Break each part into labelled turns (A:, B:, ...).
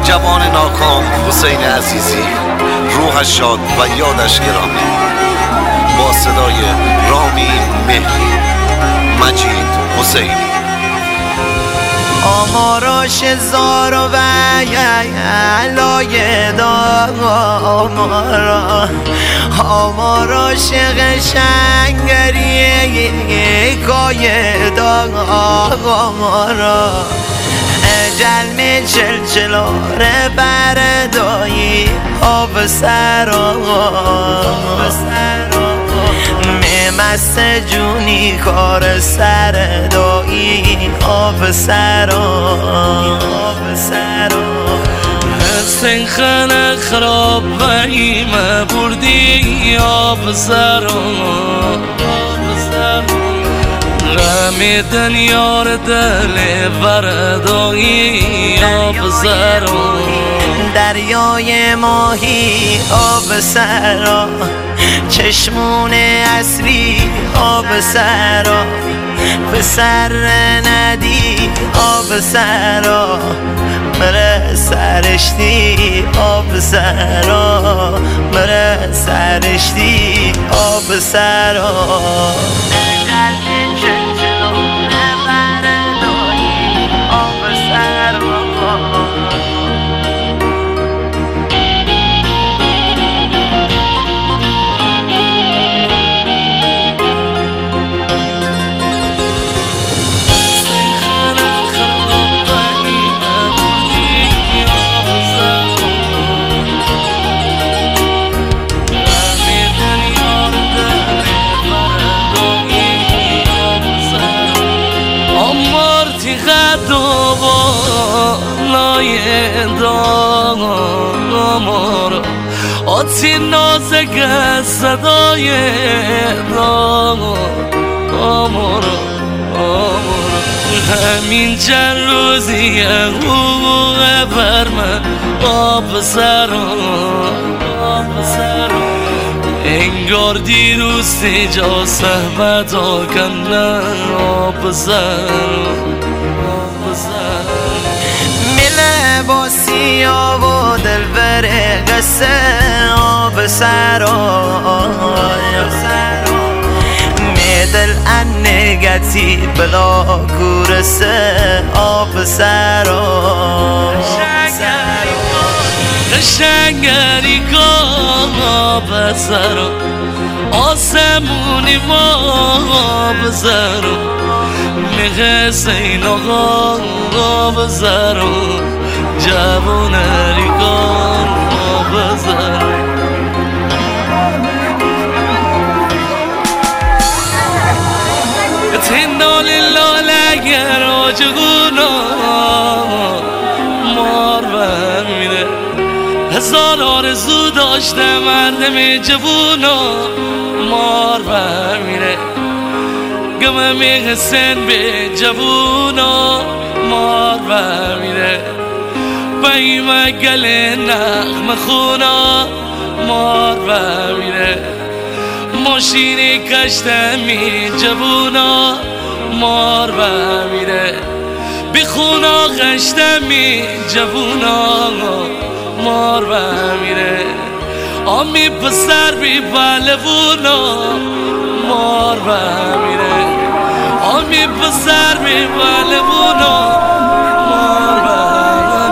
A: جوان ناکام حسین عزیزی، روحش شاد و یادش گرامی. با صدای رامین مهری، مجید حسینی.
B: آماراش زار و علای دامارا، آماراش قشنگری کای دامارا، جلم چلچلاره بردایی آب سرا، مست جونی کار سر دایی آب سرا،
C: حسین خانه خراب و ایمه بردی آب سرا، غم دنیار دل بردایی آب سرا،
B: دریای ماهی آب سرا، چشمون اصلی آب سرا، پسر ندی آب سرا، مره سرشتی آب سرا، مره سرشتی آب سرا.
C: دامارا آتی نازک صدای دامارا، همین چند روزی حقوق بر من آب سرا، انگار دیروز جا سهمت آکنن آب سرا،
B: با سیاه و دل بره قصه آب سرا، میدل انگتی بلا کورسه آب سرا،
C: قشنگری کام آب سرا، آسمونی ما آب سرا، میگه سین آقا آب سرا، جوان ریگان آب سرا. تنال لاله راجگونا مار برمیره، هزار آرزو داشته مردم جوونا مار برمیره، گمه میگه سن به جوونا مار برمیره، بایم گل نغم خونا مار برمیره، ماشینی کشتمی جوونا مار برمیره، بی خونا کشتمی جوونا مار برمیره، آمی پسر بی بالوونا مار برمیره، آمی پسر بی بالوونا مار برمیره.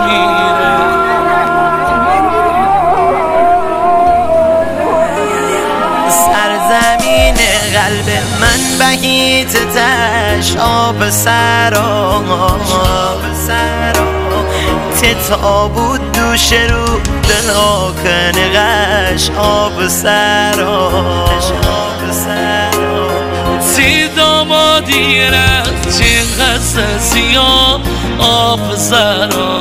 B: سرزمین قلب من بهیت تش آب سرا، تا بود دوش رو دلا کنقش آب سرا،
C: سی دامادی رفت چین قصه سیاه آب سرا،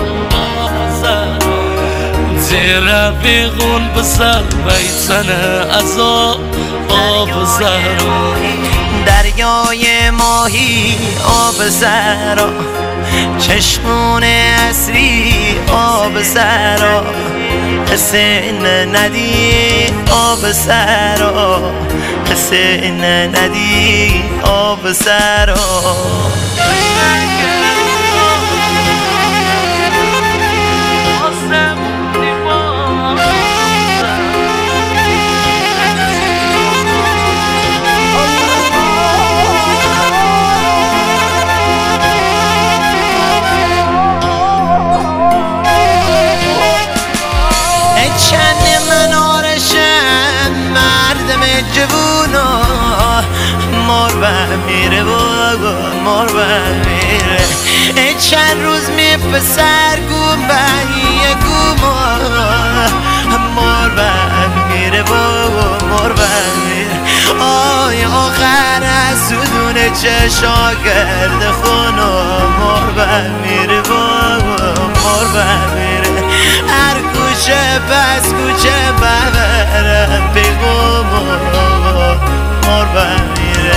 C: زیر بیغون بسر بیتن عذاب آب سرا،
B: دریای ماهی آب سرا، چشمون اصلی آب سرا، حسین ندی آب سرا، حسین ندی آب سرا. جوونا مار میره بابا مار میره چند روز میپسر گوم یه گوما مار میره بابا مار میره آی آخر از سودون چشا گرد خونا مار میره بابا مار میره هر کوچه پس کوچه ببرم پیغوما مار میره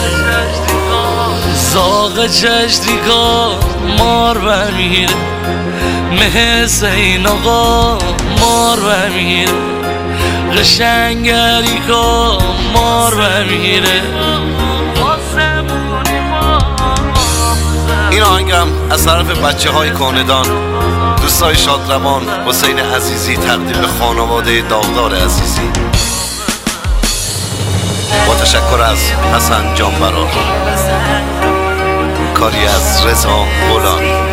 C: زاغ چشتیکا مار میره حسین آقا مار میره قشنگری کا مار میره
A: این آهنگم از طرف بچه های کاندان دوستای شادروان حسین عزیزی تقدیم به خانواده داغدار عزیزی با تشکر از حسن جانبرا کاری از رضا غلامی.